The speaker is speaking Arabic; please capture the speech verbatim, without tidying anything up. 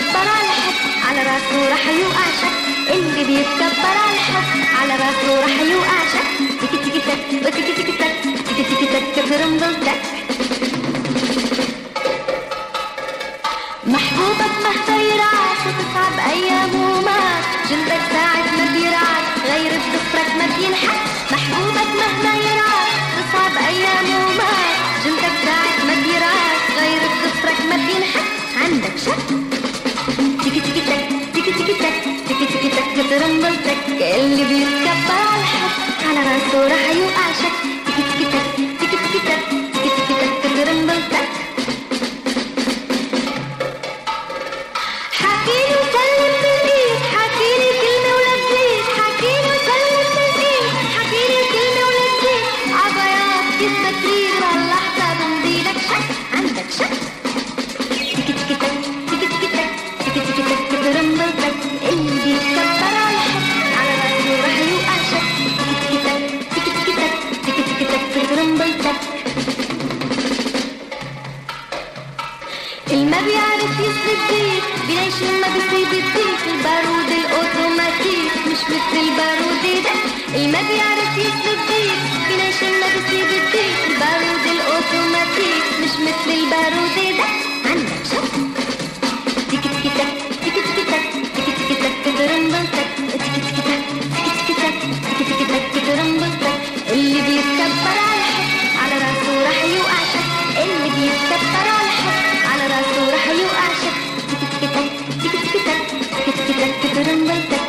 بيتكبر على الحب على راسه راح يوقع شك، اللي بيتكبر على الحب على راسه راح يوقع شك. تيكي تيكي تك وتيكي تيكي تك تيكي تيكي تك ترمبل تك. محبوبك مهما يرعاك وتصعب أيامه معك، جلدك ساعة ما بيرعاك غير بضفرك ما بينحك. محبوبك مهما يرعاك تصعب أيامه معك، جلدك ساعة ما بيرعاك غير بضفرك ما بينحك. عندك شك؟ تيكي تيكي تك تيكي تيكي تك تيكي تيكي تك ترمبل تك. اللي بيتكبر على الحب على راسه راح يوقع شك. تيكي تيكي تك تيكي تيكي تك تيكي تيكي تك ترمبل تك. حكيلي وسلم بالإيد حكيلي كلمة ولذيذ، حكيلي وسلم بالإيد حكيلي كلمة ولذيذ. عبياض كذبة تريد وهاللحظة بمضيلك شك. عندك شك؟ تيكي تيكي تك تيكي تيكي تك تيكي تيكي تك ترمبل تك. اللي بيتكبر على الحب على راسه راح يوقع شك. تيكي تيكي تك تيكي تيكي تك تيكي تيكي تك ترمبل تك. الما بيعرف يسلك ديك بلاش لما بيصيب الديك. البارود الاوتوماتيك مش مثل البارود ده. الما بيعرف يسلك ديك بلاش لما بيصيب الديك. البارود الاوتوماتيك مش مثل البارود ده. عندك شك؟ تيكي تيكي تك تيكي تيكي تك تيكي تيكي تك ترمبل تك. تيكي تيكي تك تيكي تيكي تك تيكي تيكي تك ترمبل تك. اللي بيتكبر على الحب على راسه راح يوقع شك. اللي بيتكبر على الحب على راسه راح يوقع شك. تيكي تيكي تك تيكي تيكي تك تيكي تيكي تك ترمبل تك.